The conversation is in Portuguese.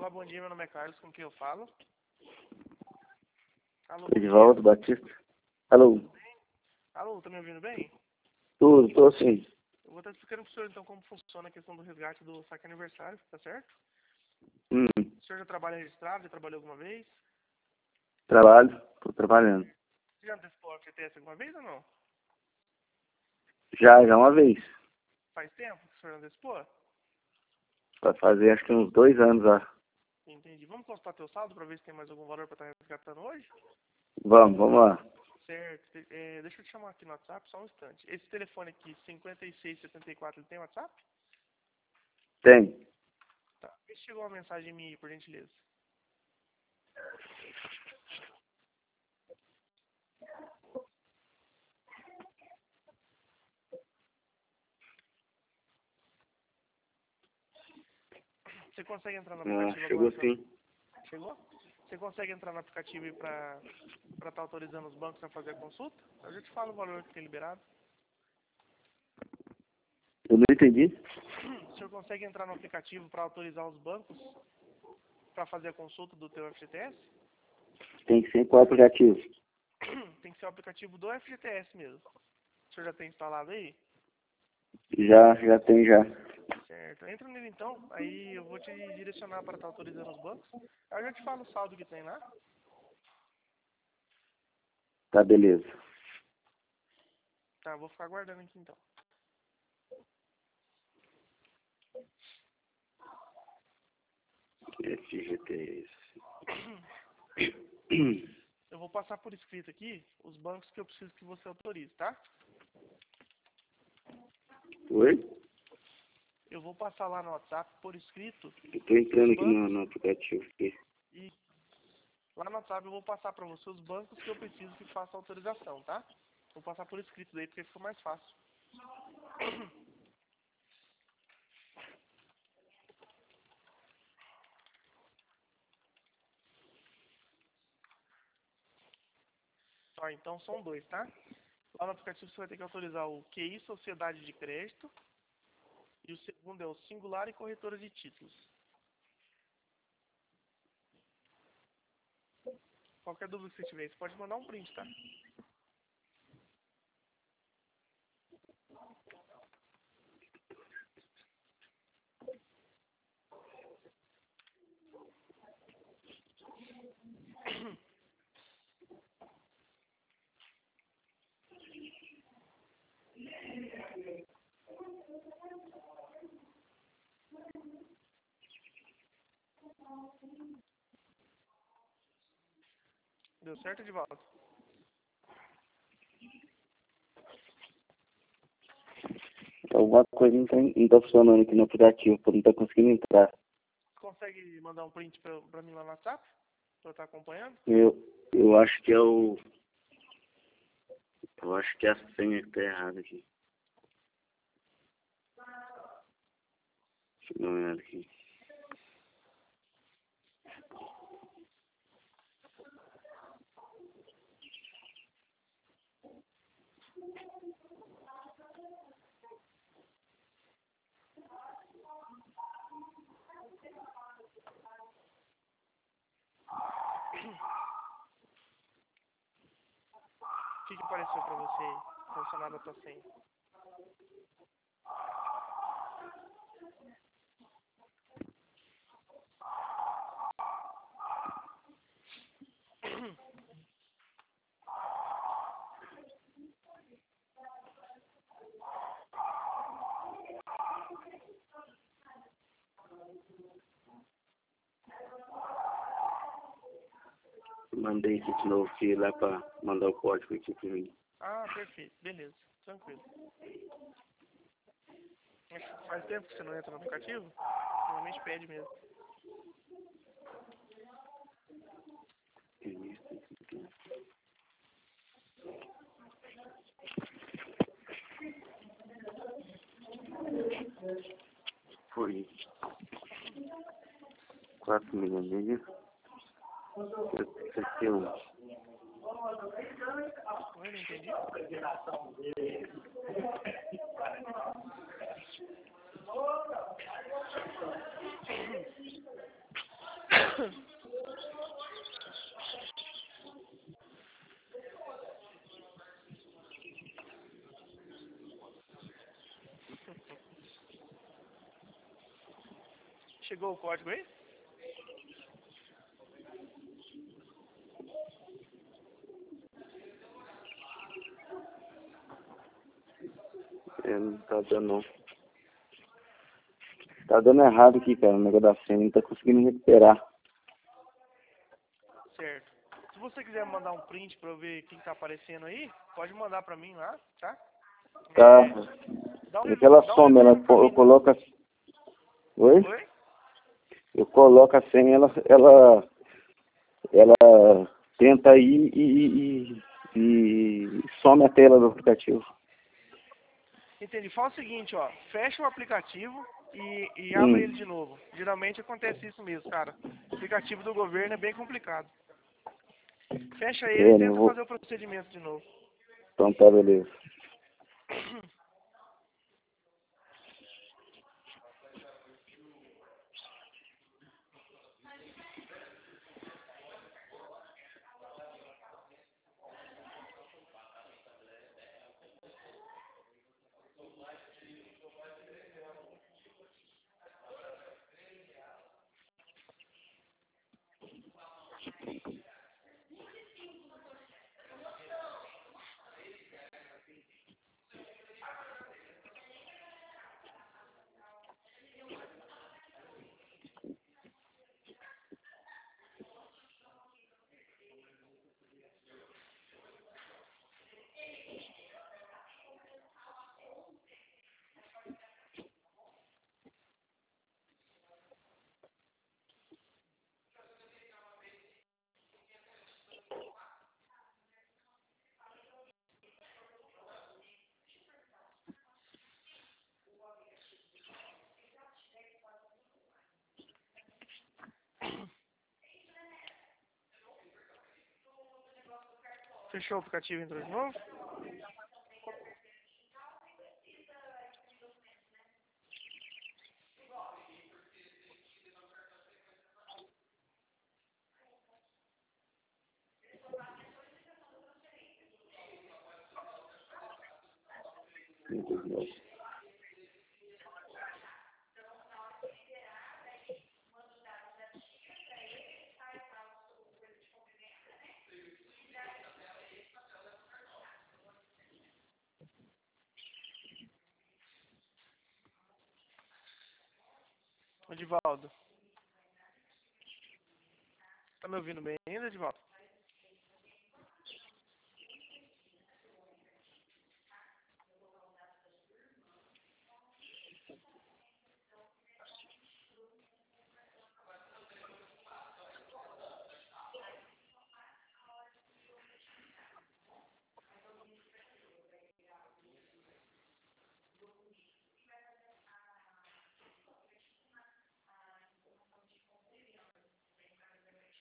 Olá, bom dia, meu nome é Carlos, com quem eu falo? Alô, Edivaldo Batista. Alô, alô, tá me ouvindo bem? tô sim. Eu vou estar explicando pro senhor, então, como funciona a questão do resgate do saque aniversário, tá certo? Hum, O senhor já trabalha registrado, já trabalhou alguma vez? tô trabalhando. Você já antecipou a FGTS alguma vez ou não? Já uma vez. Faz tempo que o senhor antecipou? Vai fazer acho que uns 2 anos já. Entendi. Vamos consultar teu saldo para ver se tem mais algum valor para estar resgatando hoje? Vamos lá. Certo. Deixa eu te chamar aqui no WhatsApp, só um instante. Esse telefone aqui, 5674, ele tem WhatsApp? Tem. Tá. Vê se chegou uma mensagem minha aí, por gentileza. Você consegue entrar no aplicativo Chegou agora? sim. Chegou? Você consegue entrar no aplicativo aí para estar autorizando os bancos a fazer a consulta? Eu já te falo o valor que tem liberado. Eu não entendi. O senhor consegue entrar no aplicativo para autorizar os bancos para fazer a consulta do teu FGTS? Tem que ser qual aplicativo? Tem que ser o aplicativo do FGTS mesmo. O senhor já tem instalado aí? Já tem já. Certo. Entra nele então, aí eu vou te direcionar para estar autorizando os bancos. Aí eu já te falo o saldo que tem lá. Tá, beleza. Tá, vou ficar aguardando aqui então. FGTS. Eu vou passar por escrito aqui os bancos que eu preciso que você autorize, tá? Oi? Eu vou passar lá no WhatsApp por escrito Eu tô os entrando aqui bancos no aplicativo aqui. e lá no WhatsApp eu vou passar para você os bancos que eu preciso que faça autorização, tá? Vou passar por escrito daí porque fica mais fácil. Ó, então são dois, tá? Lá no aplicativo você vai ter que autorizar o QI Sociedade de Crédito e o segundo é o Singular e Corretora de Títulos. Qualquer dúvida que você tiver, você pode mandar um print, tá? Deu certo, Edivaldo? Alguma coisa não tá funcionando aqui no aplicativo, porque não tá conseguindo entrar. Você consegue mandar um print pra mim lá no WhatsApp? Pra eu estar acompanhando? Eu acho que é o... Eu acho que é a senha que tá errada aqui. Deixa eu dar uma olhada aqui. O que apareceu pra você aí? Relacionado à tua senha? Mandei aqui de novo aqui lá pra mandar o código aqui pra mim. Ah, perfeito. Beleza. Tranquilo. Mas faz tempo que você não entra no aplicativo? Normalmente pede mesmo. Foi 4 milhões. 61. Oi, não entendi? Chegou o código aí? Não tá dando não. Tá dando errado aqui, cara, o negócio da senha, não tá conseguindo recuperar. Certo. Se você quiser mandar um print pra eu ver o que tá aparecendo aí, pode mandar pra mim lá, tá? Tá. Dá um, Aquela dá um soma, retorno pra eu mim. coloco a... Oi? Oi? Eu coloco a senha, ela tenta ir e some a tela do aplicativo. Entendi. Fala o seguinte, ó. Fecha o aplicativo e abre ele de novo. Geralmente acontece isso mesmo, cara. O aplicativo do governo é bem complicado. Fecha ele e Não tenta vou... fazer o procedimento de novo. Então tá, beleza. Fechou o aplicativo e entrou de novo? Edivaldo. Tá me ouvindo bem ainda, Edivaldo?